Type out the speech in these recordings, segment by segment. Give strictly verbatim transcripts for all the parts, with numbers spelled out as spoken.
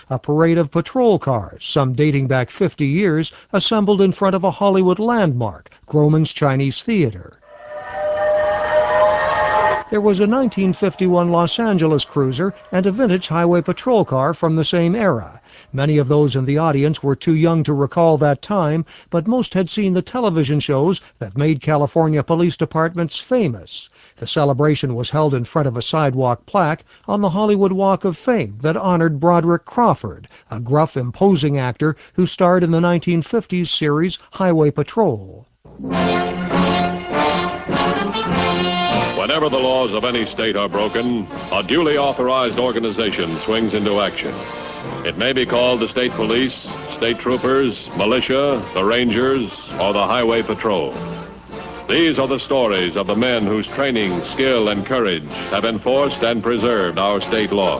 a parade of patrol cars, some dating back fifty years, assembled in front of a Hollywood landmark, Grauman's Chinese Theater. There was a nineteen fifty-one Los Angeles cruiser and a vintage highway patrol car from the same era. Many of those in the audience were too young to recall that time, but most had seen the television shows that made California police departments famous. The celebration was held in front of a sidewalk plaque on the Hollywood Walk of Fame that honored Broderick Crawford, a gruff, imposing actor who starred in the nineteen fifties series Highway Patrol. Whenever the laws of any state are broken, a duly authorized organization swings into action. It may be called the state police, state troopers, militia, the rangers, or the highway patrol. These are the stories of the men whose training, skill, and courage have enforced and preserved our state law.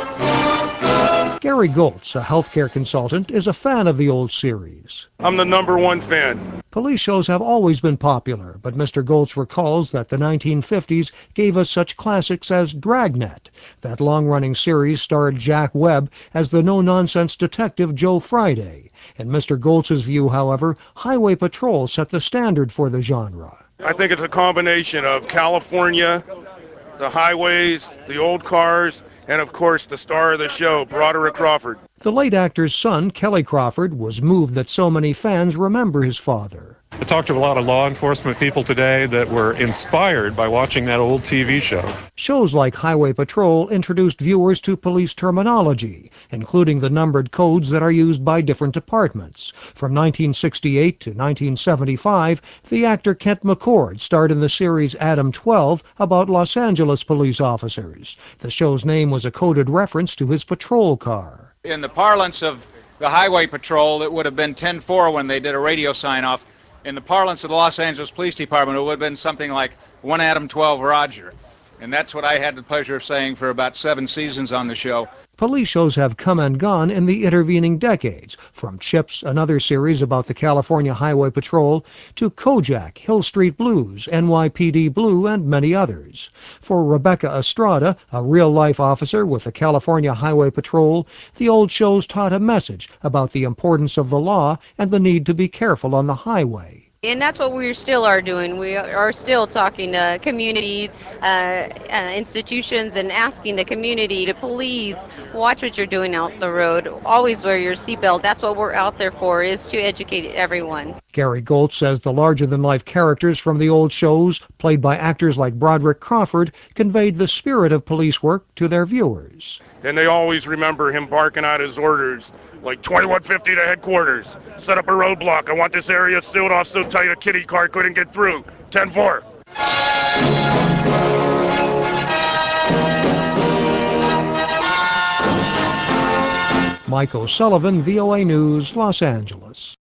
Gary Goltz, a healthcare consultant, is a fan of the old series. I'm the number one fan. Police shows have always been popular, but Mister Goltz recalls that the nineteen fifties gave us such classics as Dragnet. That long-running series starred Jack Webb as the no-nonsense detective Joe Friday. In Mister Goltz's view, however, Highway Patrol set the standard for the genre. I think it's a combination of California, the highways, the old cars, and of course the star of the show, Broderick Crawford. The late actor's son, Kelly Crawford, was moved that so many fans remember his father. I talked to a lot of law enforcement people today that were inspired by watching that old T V show. Shows like Highway Patrol introduced viewers to police terminology, including the numbered codes that are used by different departments. From nineteen sixty-eight to nineteen seventy-five, the actor Kent McCord starred in the series Adam twelve about Los Angeles police officers. The show's name was a coded reference to his patrol car. In the parlance of the Highway Patrol, it would have been ten four when they did a radio sign-off. In the parlance of the Los Angeles Police Department, it would have been something like one Adam twelve Roger. And that's what I had the pleasure of saying for about seven seasons on the show. Police shows have come and gone in the intervening decades, from Chips, another series about the California Highway Patrol, to Kojak, Hill Street Blues, N Y P D Blue, and many others. For Rebecca Estrada, a real-life officer with the California Highway Patrol, the old shows taught a message about the importance of the law and the need to be careful on the highway. And that's what we still are doing. We are still talking to communities, uh, uh, institutions, and asking the community to please watch what you're doing out the road. Always wear your seatbelt. That's what we're out there for, is to educate everyone. Gary Goltz says the larger-than-life characters from the old shows, played by actors like Broderick Crawford, conveyed the spirit of police work to their viewers. And they always remember him barking out his orders, like twenty-one fifty to headquarters. Set up a roadblock. I want this area sealed off so tight a kitty car couldn't get through. ten four. Mike O'Sullivan, V O A News, Los Angeles.